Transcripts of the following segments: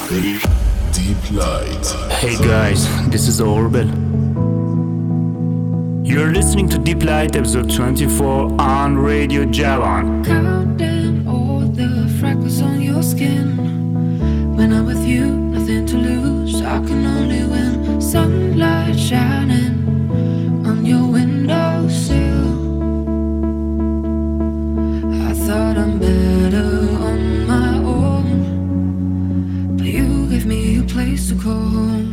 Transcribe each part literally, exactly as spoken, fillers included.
Deep Light. Hey guys, this is Orbel. You're listening to Deep Light episode twenty-four on Radio Javan. Counting all the freckles on your skin. When I'm with you, nothing to lose. I can only win. Sunlight shining on your windowsill. I thought I'm better on my own, but you gave me a place to call home.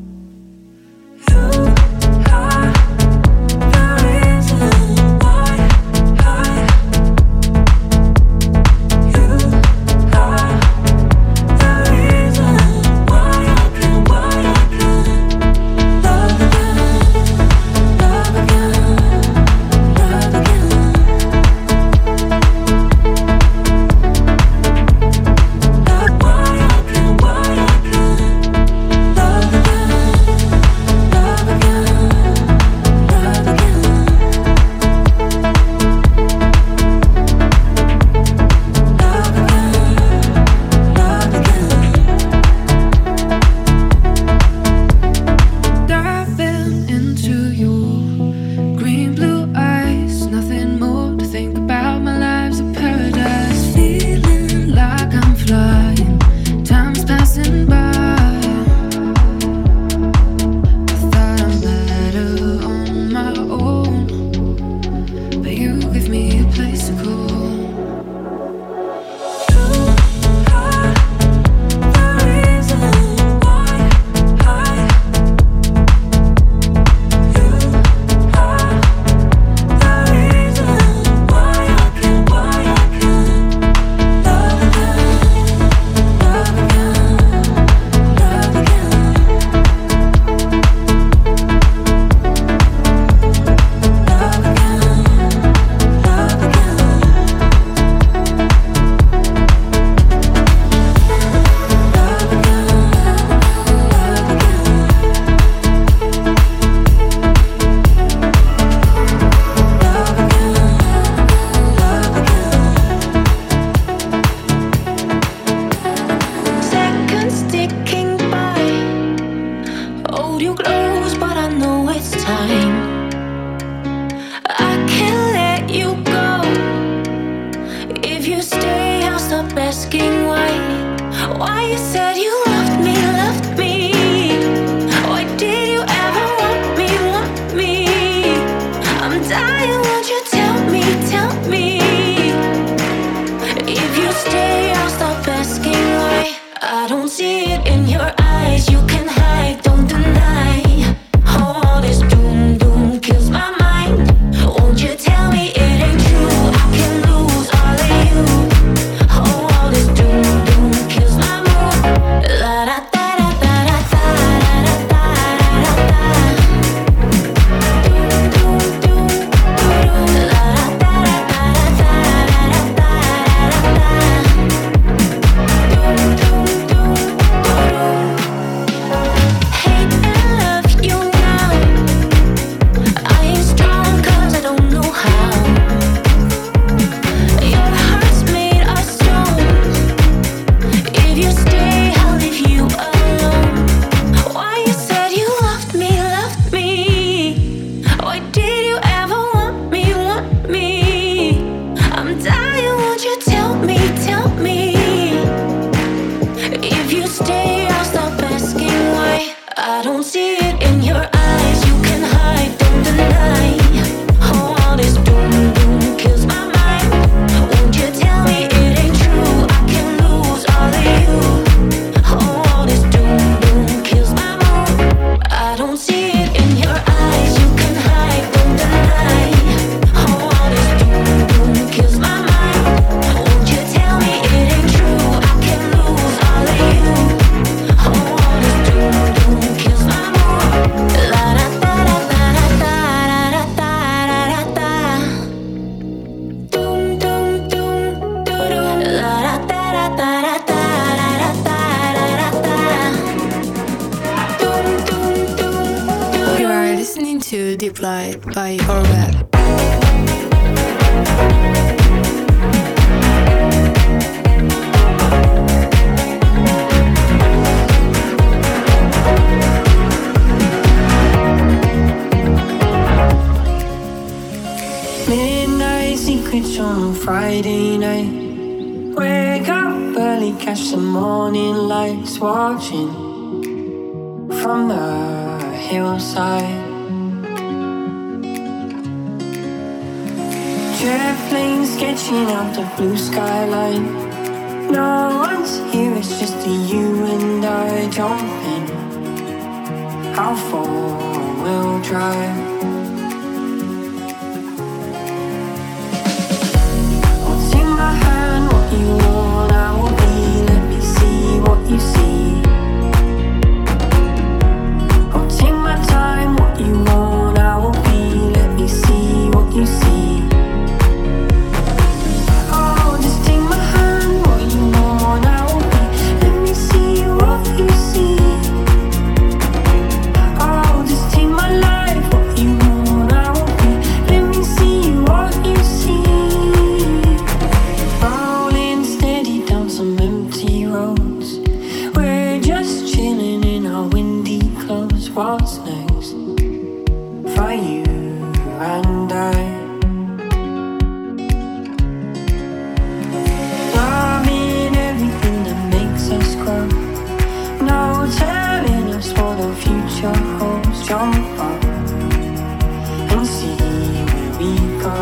Deep Light by Orbel. Friday night. Wake up early, catch the morning lights, watching from the hillside. Jet plane sketching out the blue skyline. No one's here, it's just you and I jumping. How far we'll drive. My hand, what you want, I will be. Let me see what you see. I'll take my time, what you want, I will be. Let me see what you see. Oh, just take my hand, what you want, I will be. Let me see what you see. Oh, just take my life, what you want, I will be. Let me see what you see. Rolling steady down some empty roads. We're just chilling in our windy clothes. What's next for you and I? Loving everything that makes us grow. No telling us what the future holds. Jump up and see where we go.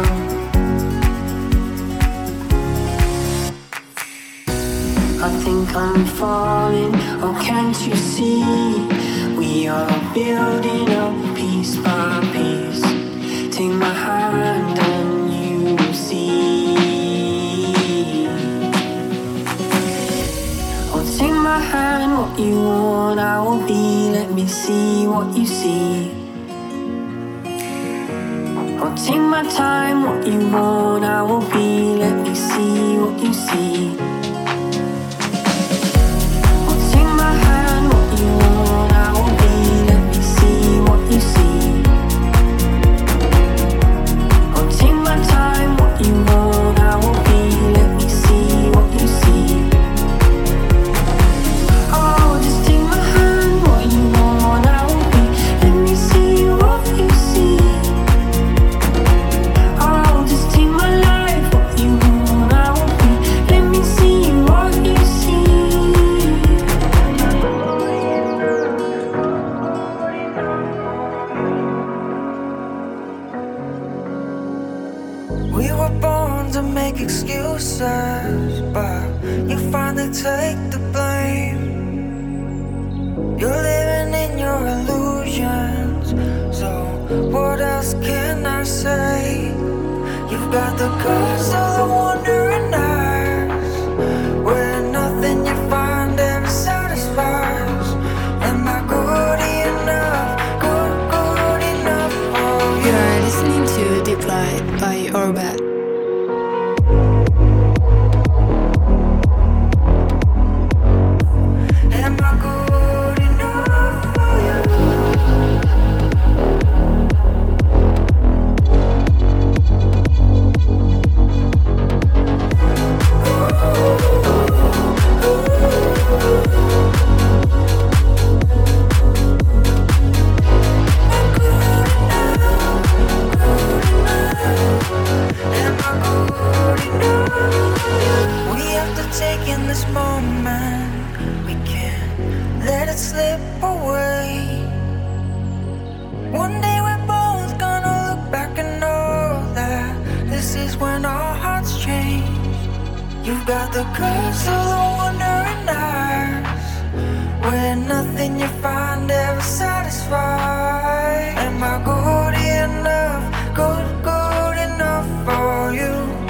I think I'm falling, oh can't you see? We are building up piece by piece. Take my hand and you will see. Oh, take my hand, what you want, I will be. Let me see what you see. Oh, take my time, what you want, I will be. Let me see what you see. We were born to make excuses, but you finally take the blame. You're living in your illusions, so what else can I say? You've got the curse of the wandering eyes, where nothing you find ever satisfies. Am I good enough, good, good enough for you? You are listening to Deep Light by Orbit. Am I good enough for you? We have to take in this moment. We can't let it slip away. One day we're both gonna look back and know that this is when our hearts change. You've got the curse of the wandering eyes, where nothing you find ever satisfies. Am I good enough, good, good enough for you?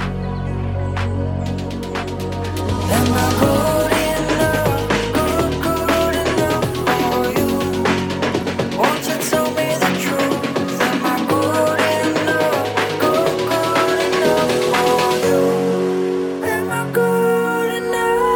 Am I good enough, good, good enough for you? Won't you tell me the truth? Am I good enough, good, good enough for you? Am I good enough?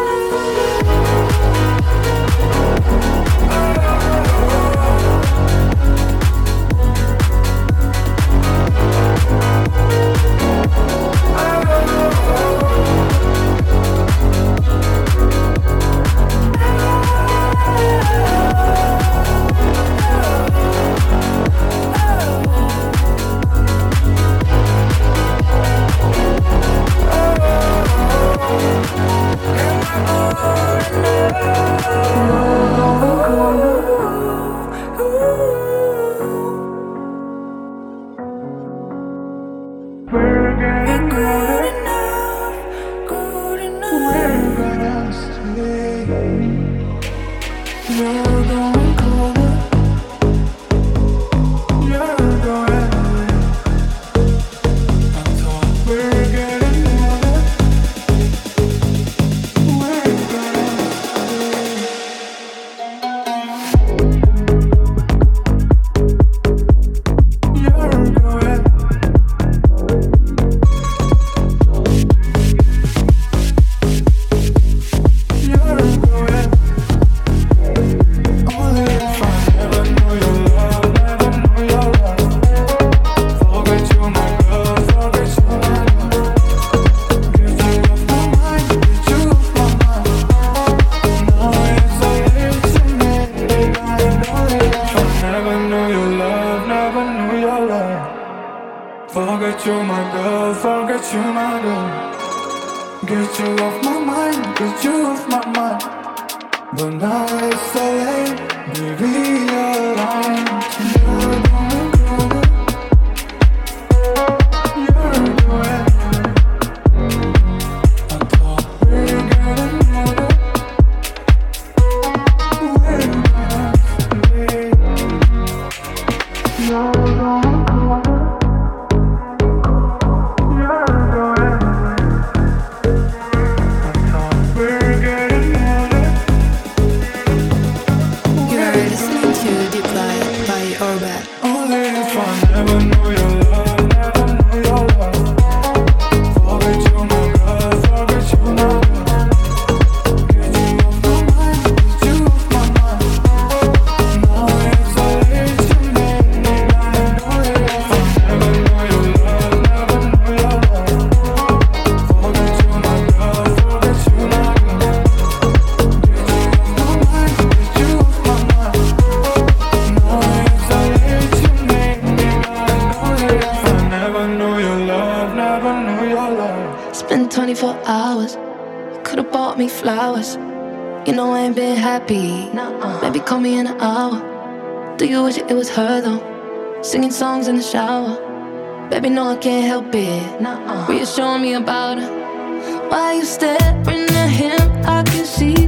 It was her though, singing songs in the shower. Baby, no, I can't help it. Nuh-uh. Reassuring me about her. Why you staring at him? I can see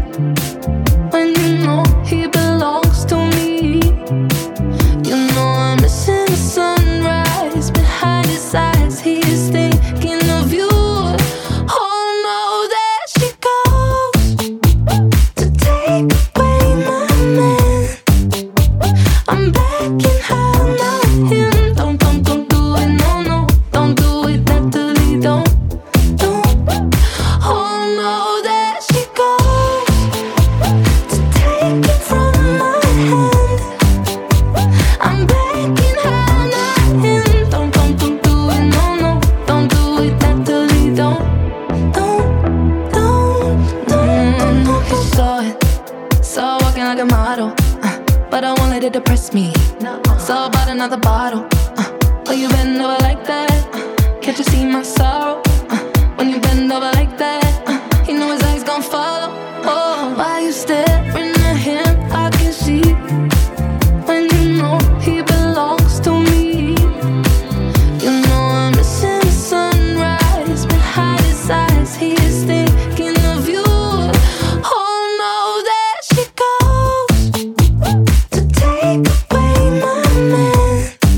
when you know he belongs to me. You know I'm missing the sunrise behind his eyes. He is thinking of you. Oh no, there she goes to take away my man. I'm begging her, not him. Don't, don't, don't do it, no, no. Don't do it, Natalie, don't, don't. Oh no, there she goes to take it from my hand. I'm begging her, not him. Don't, don't, don't do it, no, no. Don't do it, Natalie, don't, don't, don't, don't, don't. He saw it, saw walking like a model. But I won't let it depress me. Nuh-uh. So about another bottle. Uh, oh, you bend over like that. Uh, can't you see my sorrow? Uh, when you bend over like that, uh, you know his eyes gon' follow. Oh, why you staring at him? I can see when you know he belongs to me. You know I'm missing the sunrise behind his eyes. He is thinking of you. Oh no, there she goes. Take away my man.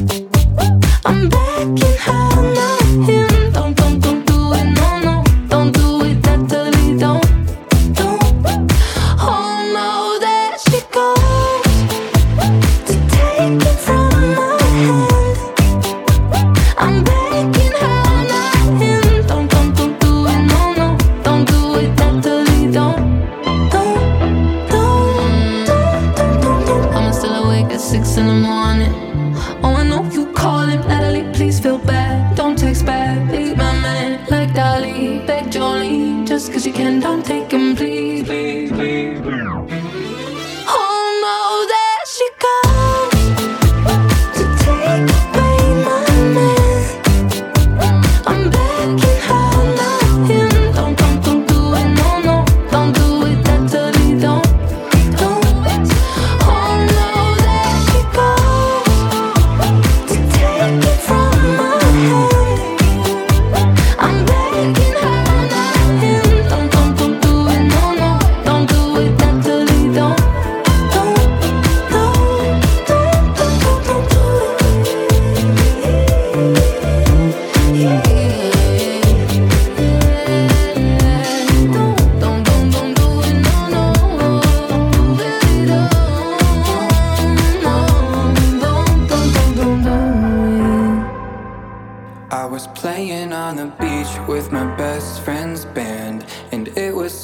I'm begging her, not him. Don't, don't, don't do it, no, no. Don't do it, Natalie, don't, don't. Oh no, there she goes to take it from my hand. I'm begging her, not him. Don't, don't, don't do it, no, no. Don't do it, Natalie, don't, don't, don't, don't, don't, don't, don't. I'm still awake at six in the morning. Oh, I know you calling, Natalie, please feel bad. Don't text back, leave my man like Dolly. Beg Jolie, just cause you can, don't take him, please, please, please, please. Oh no, there she goes to take away my man. I'm begging her, not him. Don't, don't, don't do it, no, no. Don't do it, Natalie, don't,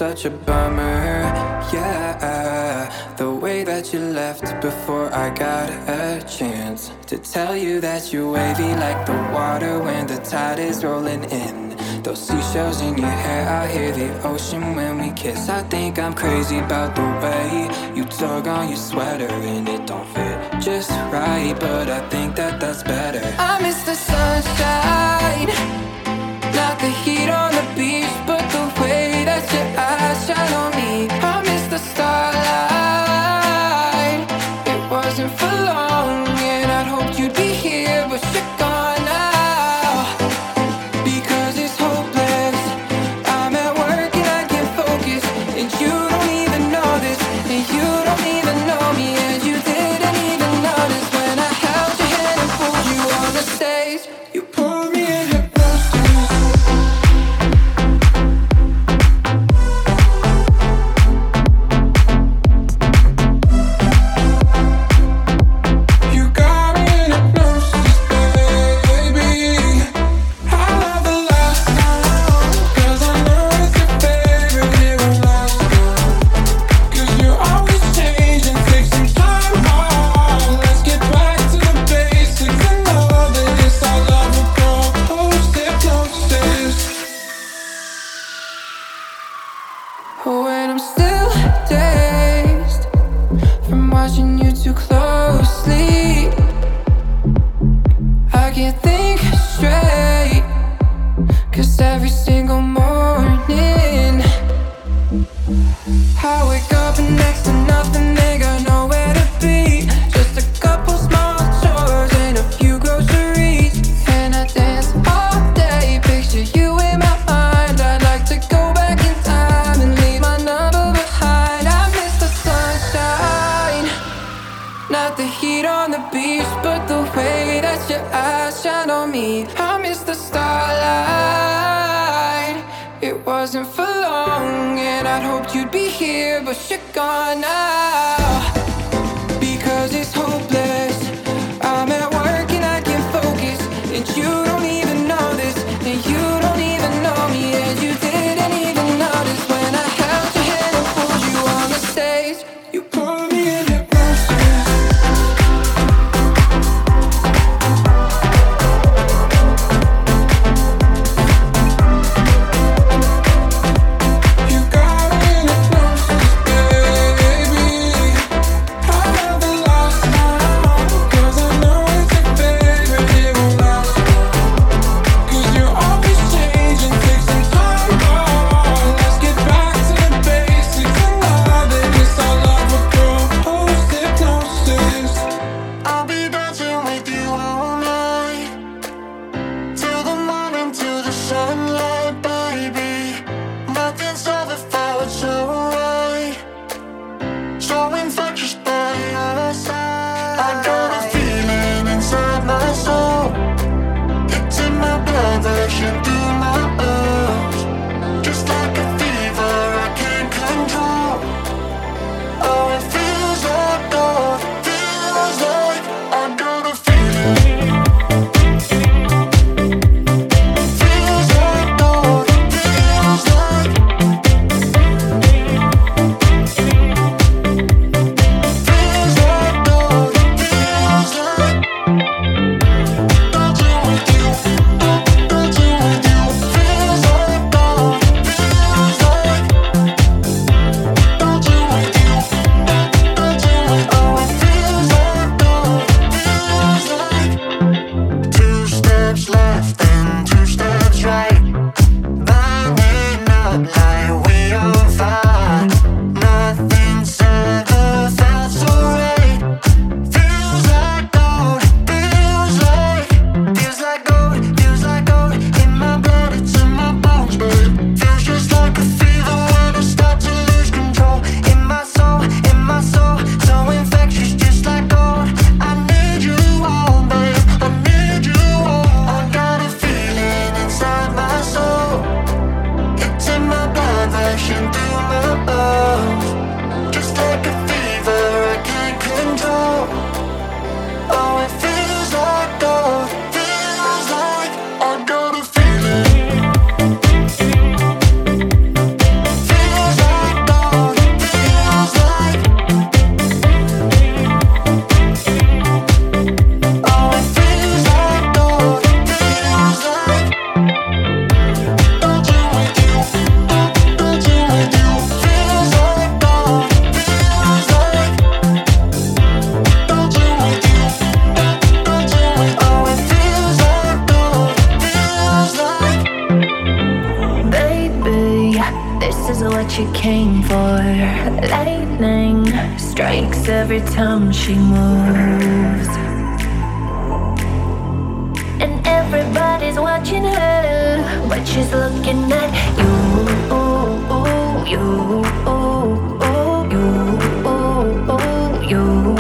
such a bummer, yeah. The way that you left before I got a chance to tell you that you're wavy like the water when the tide is rolling in. Those seashells in your hair, I hear the ocean when we kiss. I think I'm crazy about the way you tug on your sweater and it don't fit just right, but I think that that's better. I miss the sunshine, not the heat on the beach, but the way that your eyes shine on me. I miss the starlight, it wasn't for long, and I'd hoped you'd be here, but you're gone now. Because it's hopeless, I'm at work and I can't focus, and you don't even know this, and you don't even know me, and you didn't even notice when I held your hand and pulled you on the stage. You pulled me in hypnosis. You got me in hypnosis, baby. I love the last song, 'cause I know it's your favorite. It was last song, 'cause you always change and take some time off. Let's get back to the basics and know that it's all love will post hypnosis. When I'm still dazed from watching you too closely, I can't think straight, 'cause every single morning I wake up and next to nothing, they got nowhere to be. Just a couple small chores and a few groceries, and I dance all day, picture you in my mind. I'd like to go back in time and leave my number behind. I miss the sunshine, not the heat on the beach, but the way that your eyes shine on me. I miss the starlight, it wasn't for long, and I'd hoped you'd be here, but you're gone now. Because it's hopeless, I'm at work and I can't focus, and you don't even know this, and you don't even know me, and you didn't even notice when I held your hand and pulled you on the stage. You pulled me in hypnosis. You got me in hypnosis, baby. lightning strikes every time she moves. And everybody's watching her, but she's looking at you, you, you, you, you.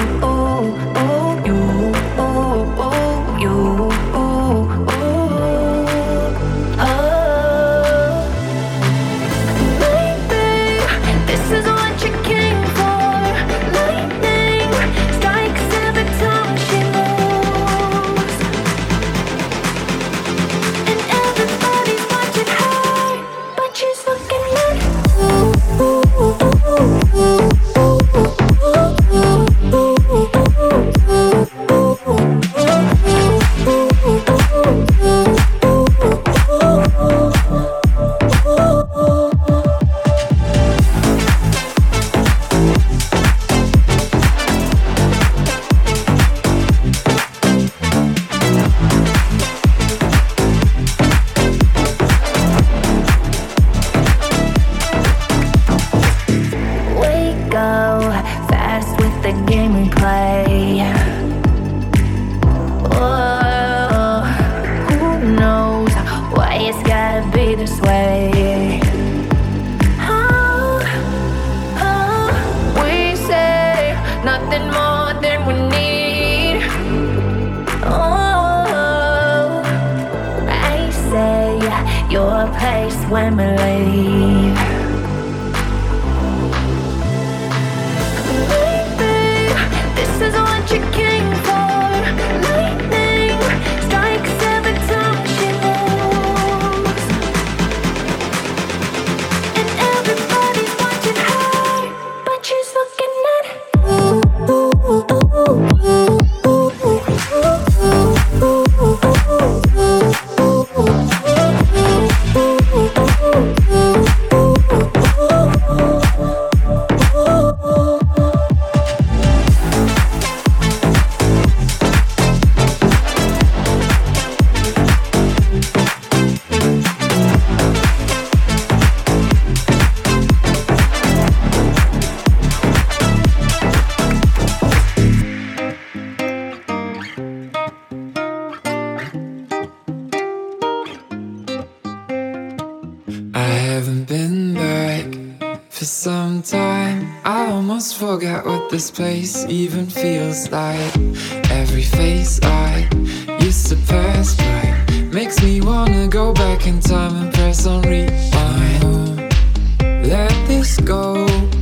This place even feels like. Every face I used to pass by makes me wanna go back in time and press on rewind. Let this go,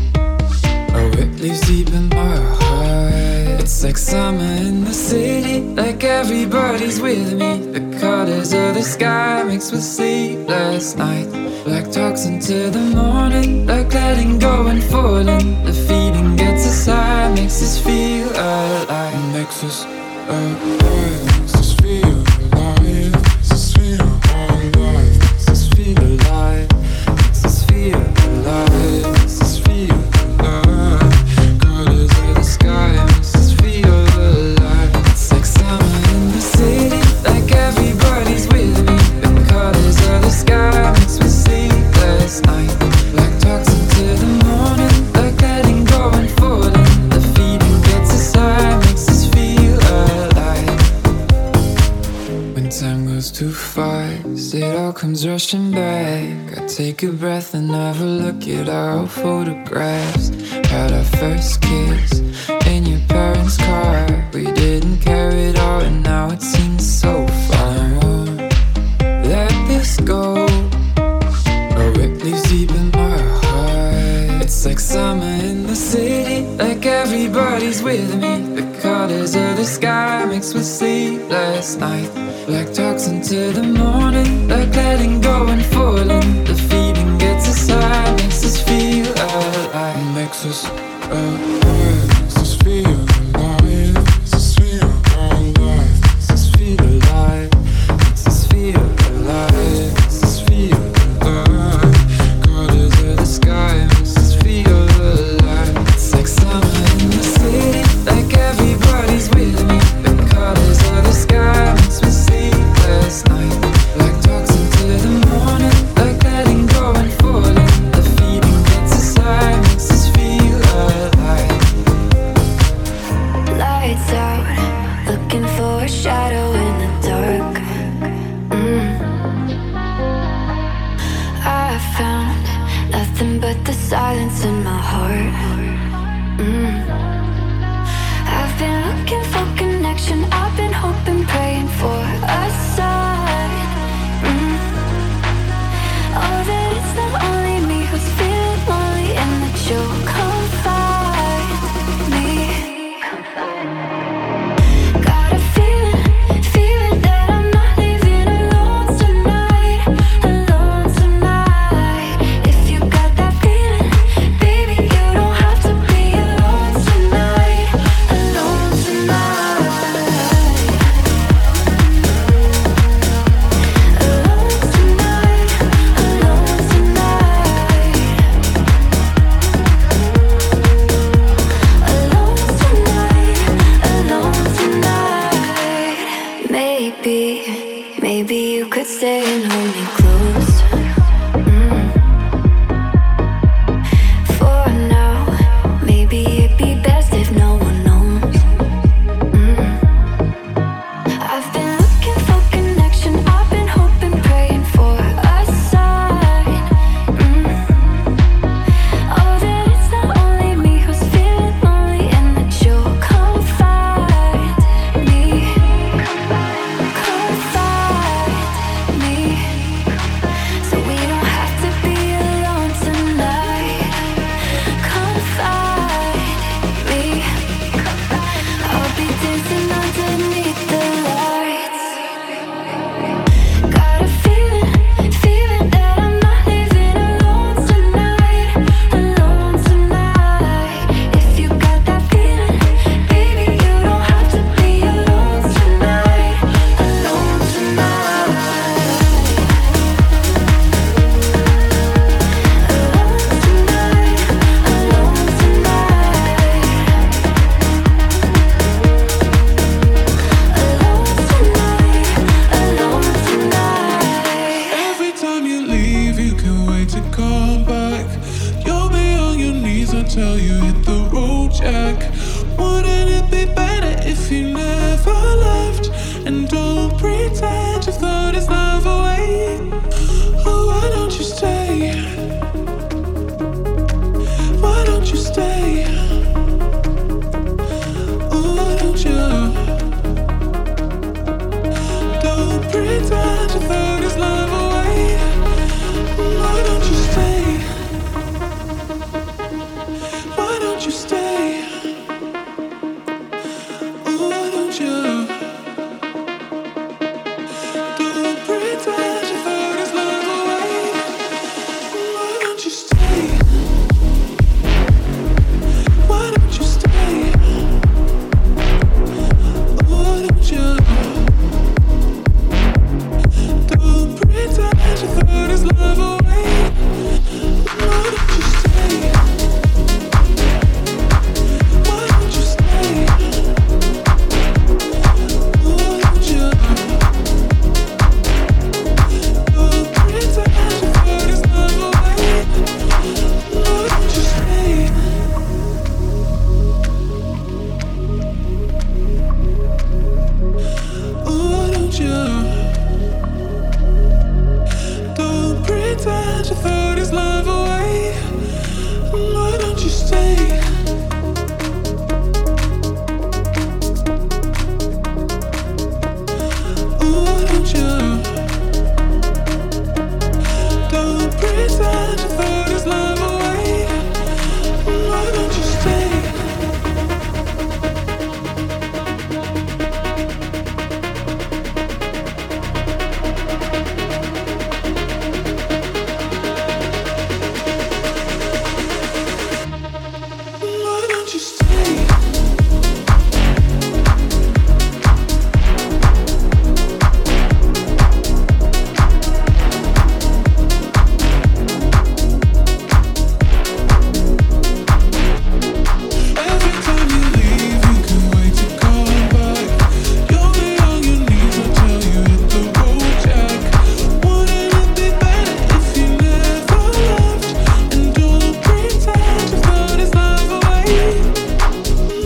oh, it lives deep in my heart. It's like summer in the city, like everybody's with me. The colors of the sky mixed with sleepless night, like talks into the morning, like letting go and falling. The feeling gets us high, makes us feel alive. Makes us alive, makes us feel alive. Makes us feel alive, makes us feel alive. Makes us feel alive, makes us feel alive. Colors of the sky makes us feel alive. It's like summer in the city, like everybody's with me. The colors of the sky makes me sleepless night, like talks into the morning, like letting go and falling. The feeling gets us high, makes us feel alive. When time goes too fast, it all comes rushing back. I take a breath and have a look at our photographs. Had our first kiss in your parents' car. We didn't care at all, and now it seems so far. Let this go, oh, it lives deep in my heart. It's like summer in the city, like everybody's with me. The colors of the sky mixed with sleepless night, like talks into the morning, like letting go and falling. The feeling gets us high, makes us feel alive. Makes us alive, makes us feel alive. Makes us feel alive, makes us feel alive. Makes us feel alive, makes us feel alive. Colors of the sky makes us feel alive. It's like summer in the city, like everybody's with me. The colors of the sky makes me sleepless night, like talks into the morning, like letting go and falling. The feeling gets us high, makes us feel alive. Bojack. Wouldn't it be better if you never left? And don't pretend you throw this love away. Oh, why don't you stay? Why don't you stay? Oh, why don't you? Don't pretend you throw this love away. Why don't you stay? Why don't you stay? Oh, why don't you? Don't pretend you throw this love away. Why don't you stay? Why don't you stay? Oh, why don't you? Don't pretend you throw this love away. Why don't you stay? Why don't you stay? Oh, why don't you? Don't pretend you throw this love away. Why don't you stay? Oh, why don't you? Don't pretend you throw this love away. Why don't you stay? Oh, why don't you? Don't pretend you throw this love away. Why don't you stay? Why don't you stay? Every time you leave, you can wait to come back. You're me on your knees, I tell you hit the road, Jack. Wouldn't it be better if you never left? And don't pretend you throw this love away.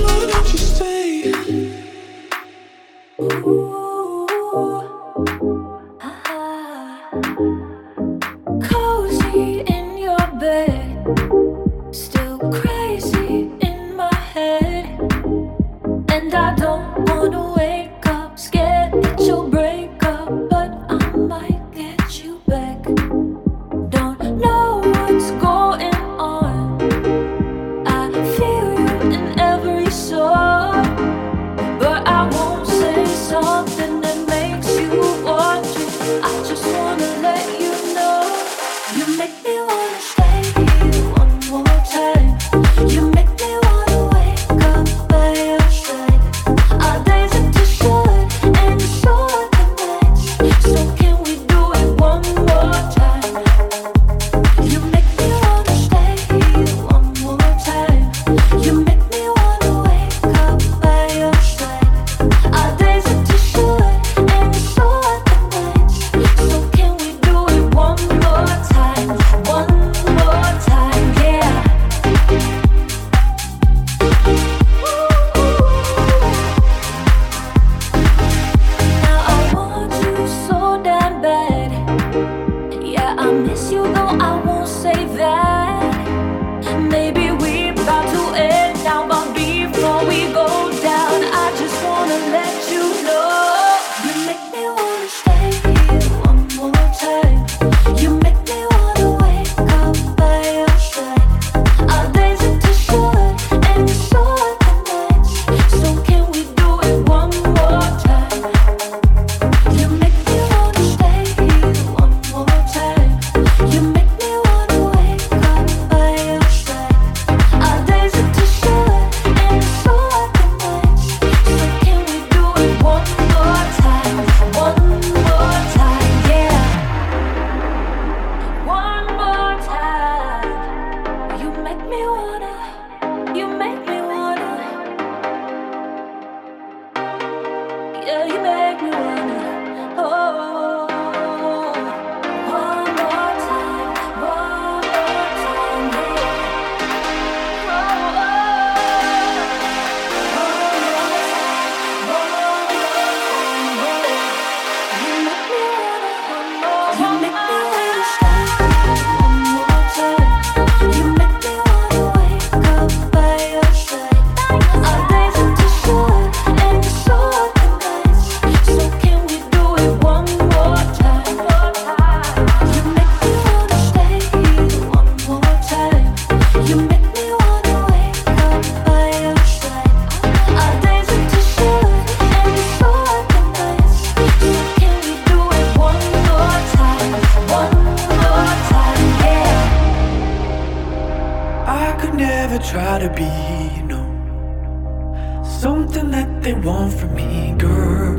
something that they want from me, girl.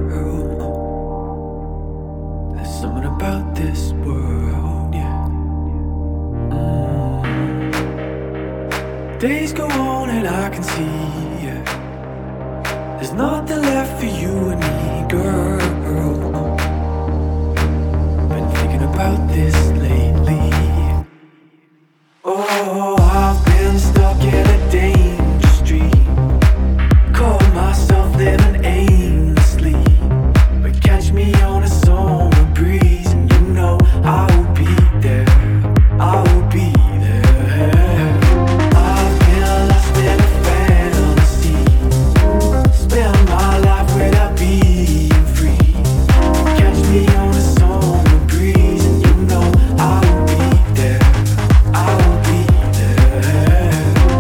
There's something about this world, yeah. Mm. Days go on and I can see, yeah, there's nothing left for you and me, girl. Been thinking about this lately. Oh, I've been stuck in a danger street. Call myself living aimlessly, but catch me on a summer breeze, and you know I will be there. I will be there. I've been lost in a fantasy, spend my life without being free. Catch me on a summer breeze, and you know I will be there. I will be there.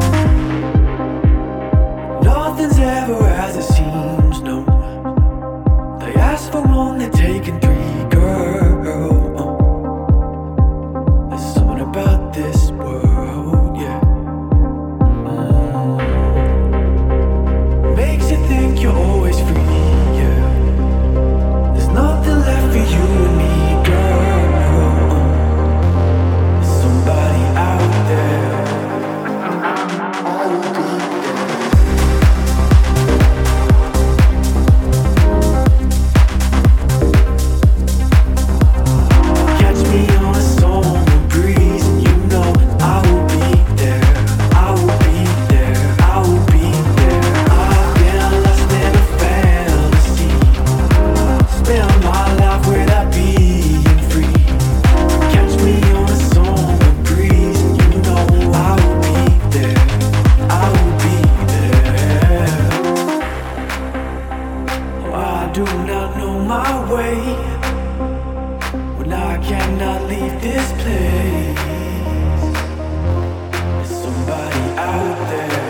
Nothing's ever as it seems, no. They ask for one, they're taking three, girl. There's something about this world, yeah. Mm. Makes you think you're always free, yeah. There's nothing left for you and me, girl. There's somebody out there. I will be there. Catch me on a summer breeze, and you know I will be there. I will be there. I will be there. I've been lost in a fantasy, spend my life without being free. Catch me on a summer breeze, and you know I will be there. I will be there. Oh, I do not know my way when I cannot leave this place. There's somebody out there.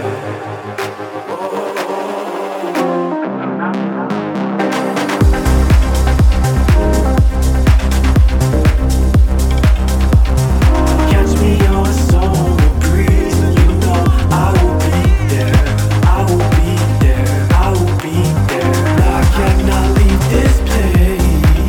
Catch me on a summer breeze, and you know I will be there. I will be there. I will be there. I cannot leave this place.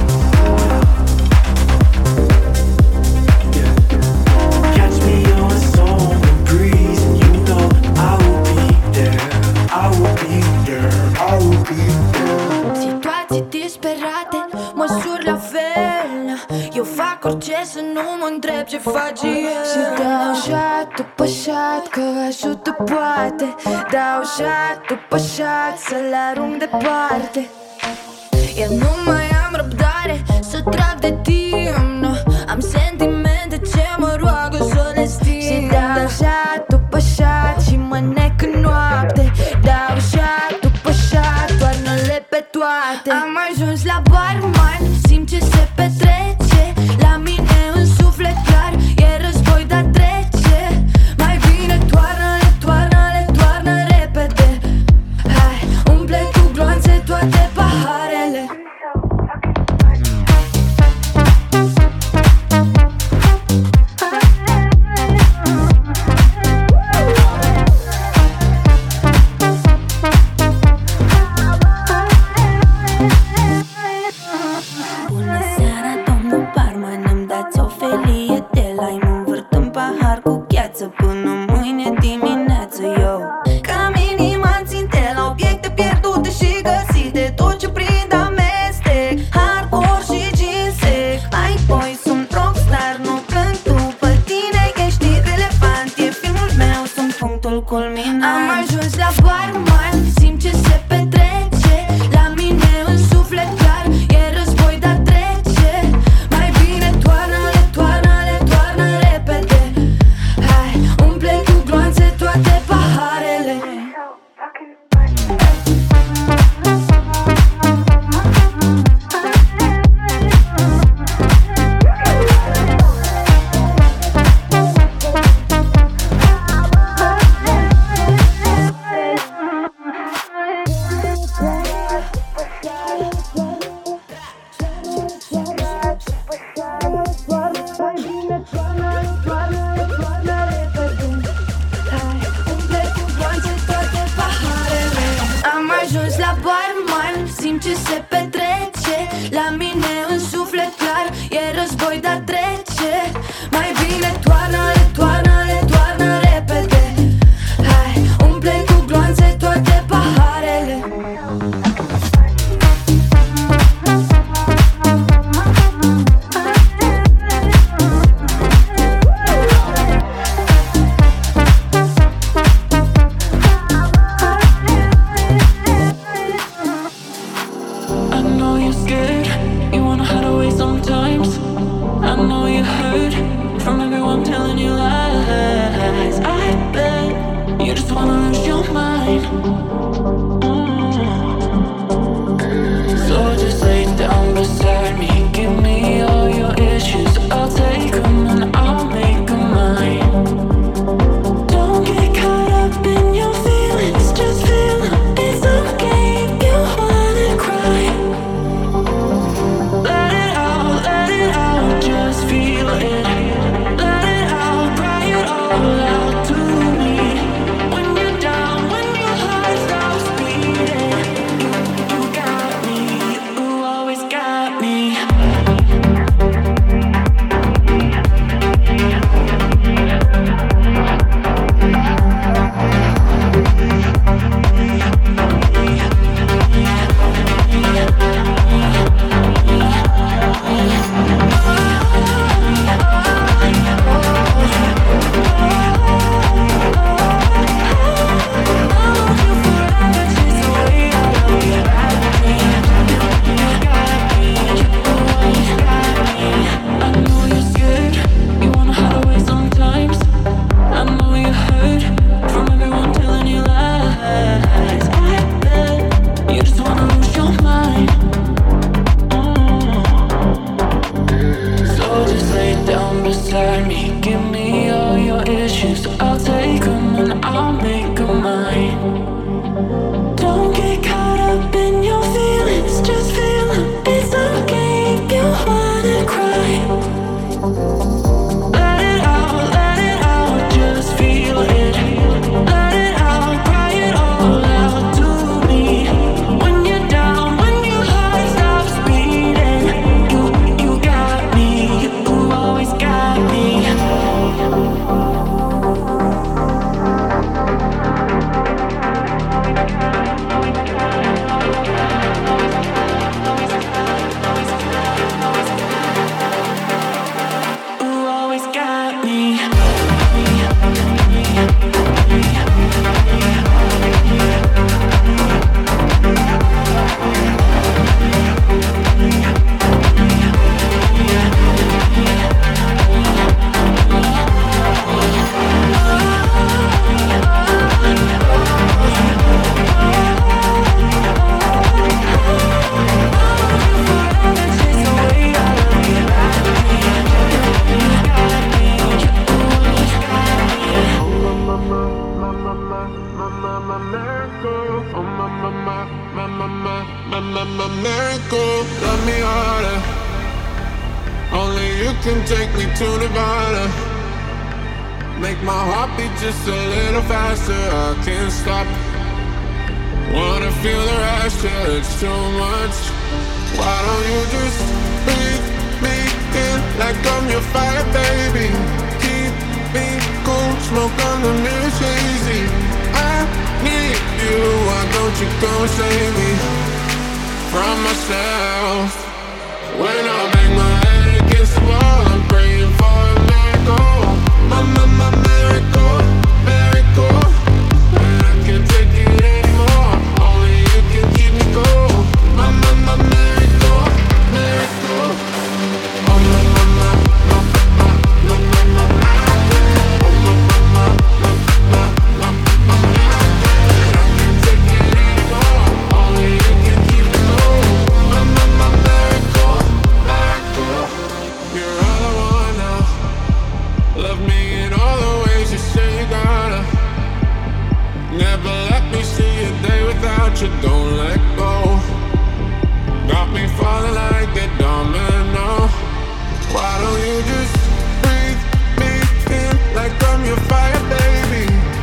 Yeah. Catch me on a summer breeze, and you know I will be there. I will be there. I will be there. Situații disperate, măsuri la fel. Eu fac orice să nu mă întreb ce face el. Și dau shot după shot, că ajută poate. Dau shot după shot, să-l arunc departe. Eu nu mai am răbdare să trag de timp, no. Am sentimente ce mă roagă să le sting. Și dau shot după shot și mă nec în noapte. Dau shot după shot, toarnă-le pe toate. Am ajuns la barman, simt ce se petrece. La mine în suflet clar e război, dar trece. Mai bine toarnă-le, toarnă-le, toarnă repede. Hai, umple cu gloanțe toate paharele. Bună seara, domnul barman, îmi dați o felie de lime. Învârt în pahar cu gheață până mâine dimineață. Eu ca minim am ținte la obiecte pierdute și găsite. Tot ce prind amestec, hardcore și ginsec. Mai apoi sunt rockstar, nu plâng după tine. Ești irelevant, e filmul meu, sunt punctul culminant. Am ajuns la barman, simt ce se petrece. La mine în suflet clar e război, dar trece. Mai bine toarnă-le, toarnă-le, toarnă repede. Hai, umple cu gloanțe toate paharele. Toarnă-le, toarnă-le, toarnă repede. Hai, umple cu gloanțe toate paharele. timp ce se petrece la mine în suflet clar e război, dar trece. Mai bine toarnă-le, toarnă-le, toarnă repede. Hai, umple cu gloanțe toate paharele.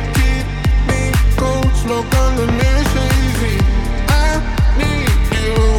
Smoke on the mirror, easy. I need you.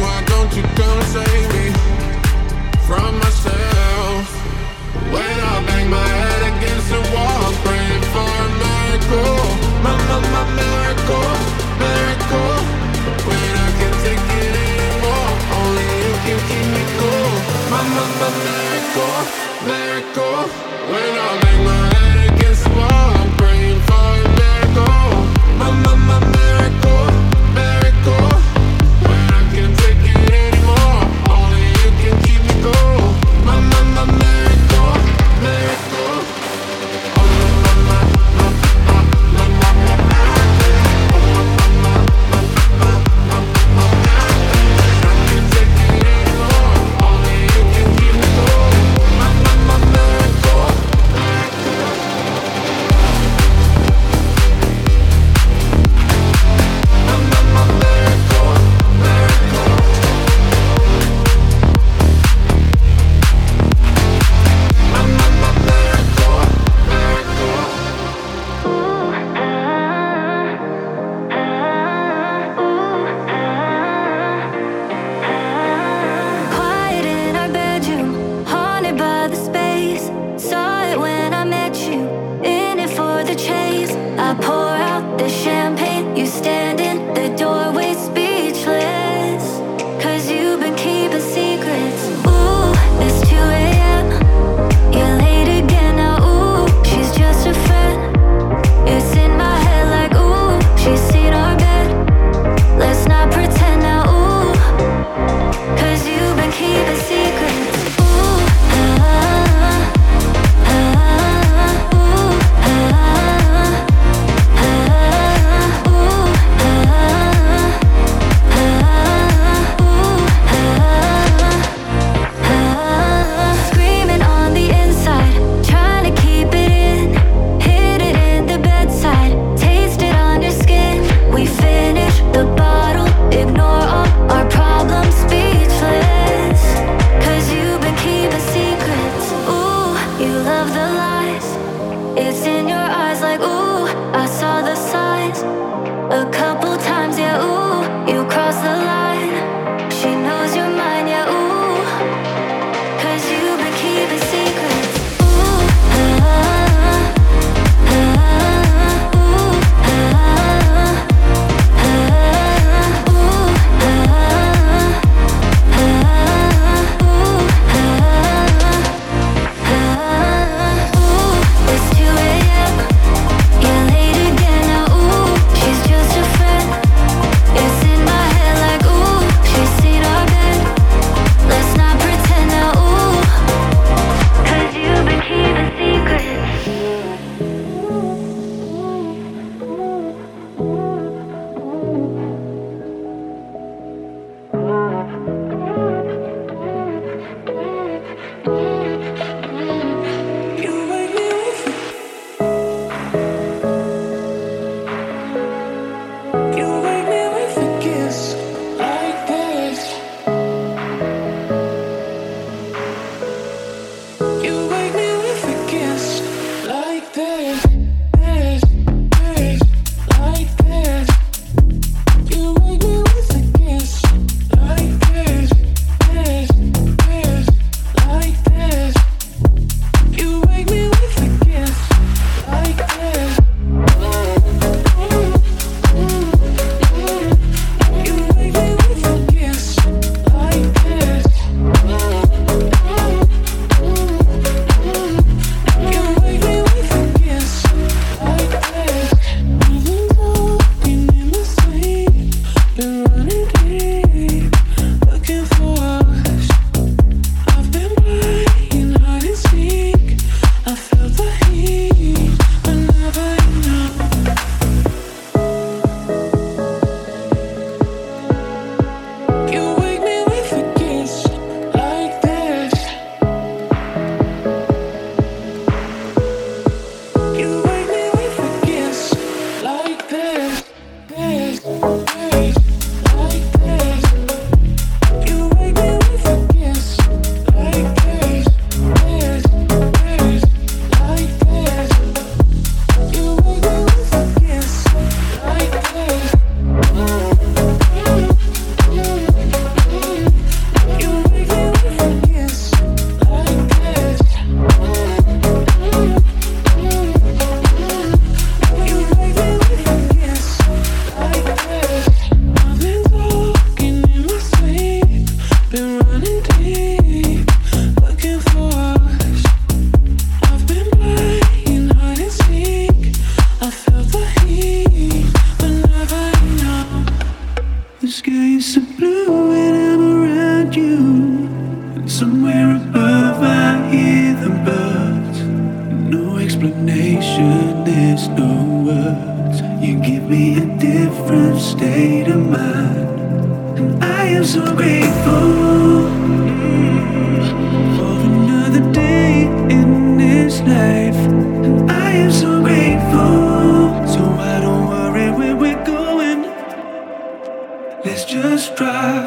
It's two a m. You're late again now. Ooh, she's just a friend. different state of mind. And I am so grateful for another day in this life. And I am so grateful, so I don't worry where we're going. Let's just drive.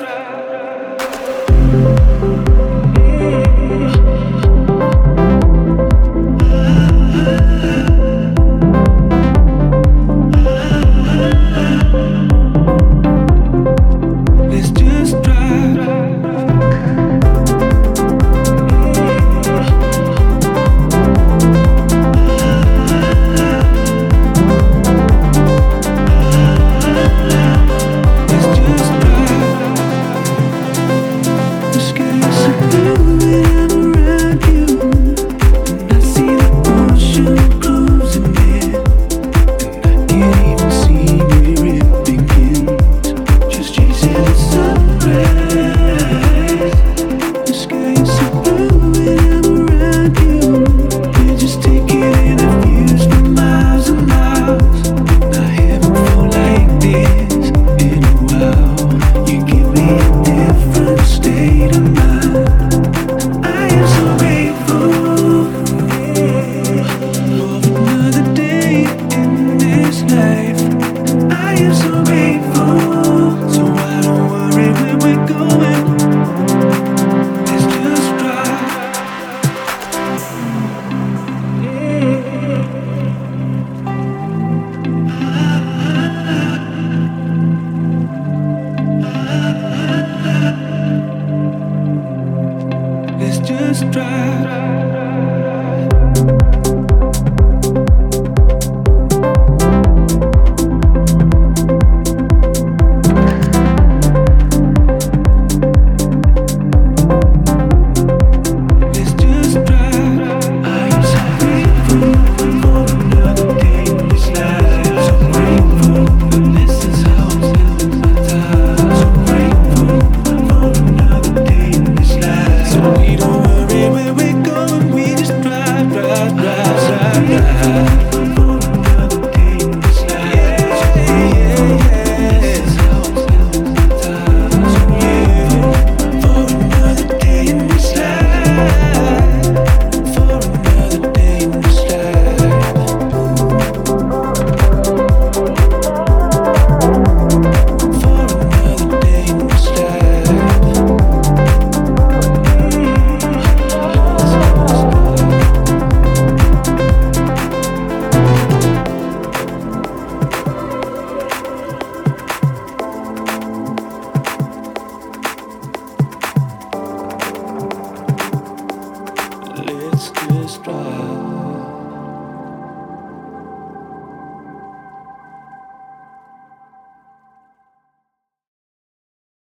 Let's just drive.